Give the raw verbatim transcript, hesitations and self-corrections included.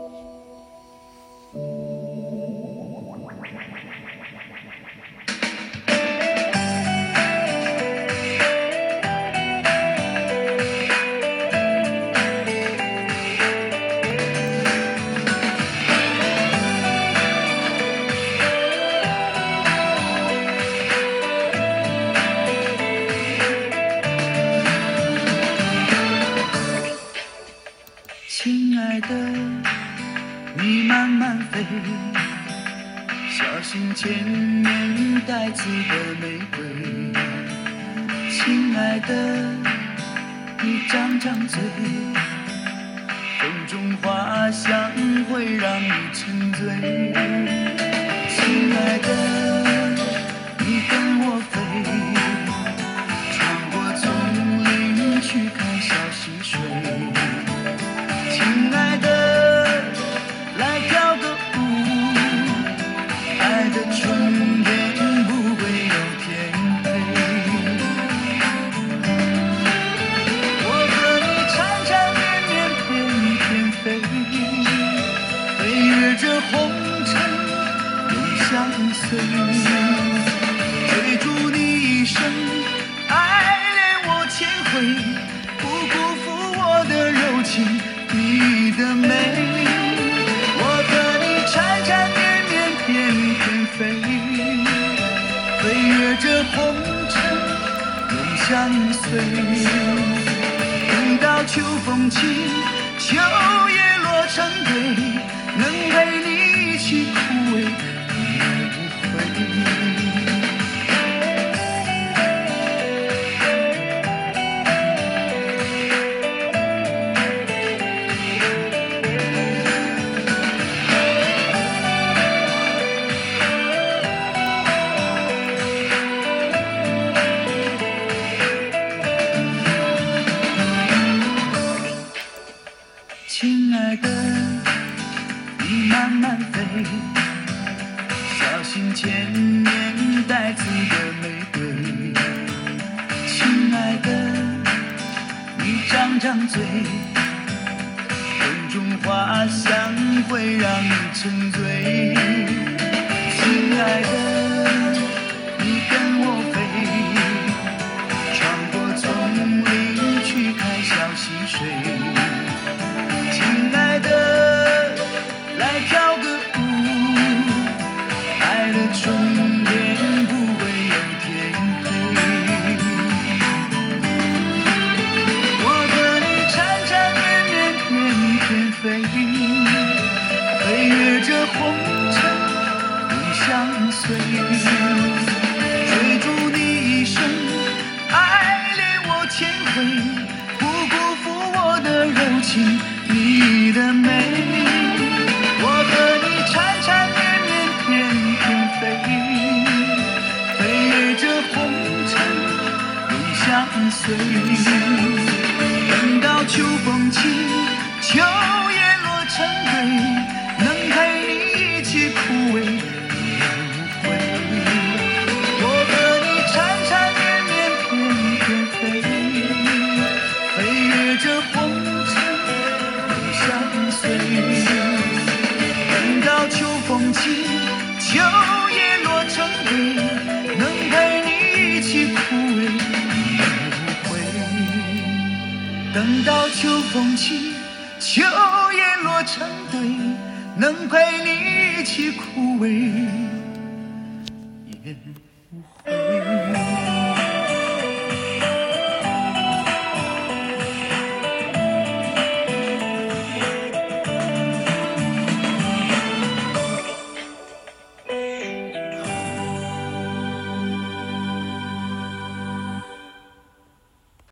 亲爱的，你慢慢飞，小心前面带刺的玫瑰。亲爱的，你张张嘴，风中花香会让你沉醉。亲爱的，你跟我飞，穿过丛林去看小溪水。亲爱的，来跳个舞，爱的春天不会有天黑。我和你缠缠绵绵，翩翩飞，飞越这红尘永相随，追逐你一生，爱恋我千回，不辜负我的柔情。你的美，我和你缠缠绵绵，翩翩飞，飞越这红尘永相随。等到秋风起，秋叶落成堆，能陪你一起枯萎，也无悔。亲爱的，你慢慢飞，小心前面带刺的玫瑰。亲爱的，你张张嘴，风中花香会让你沉醉。亲爱的，你跟我飞，穿过丛林去看小溪水。亲爱的，来跳个舞，爱的春天不会有天黑。我和你缠缠绵绵，翩翩飞，飞越这红尘永相随，追逐你一生，爱恋我千回，不辜负我的柔情。你的美，我和你缠缠绵绵，翩翩飞，飞越这红尘永相随。等到秋风起，秋叶落成堆，能陪你一起枯萎，也无悔。我和你缠缠绵绵，翩翩飞，飞越这红尘相随。等到秋风起，秋叶落成堆，能陪你一起枯萎，也无悔。等到秋风起，秋叶落成堆，能陪你一起枯萎，也无悔。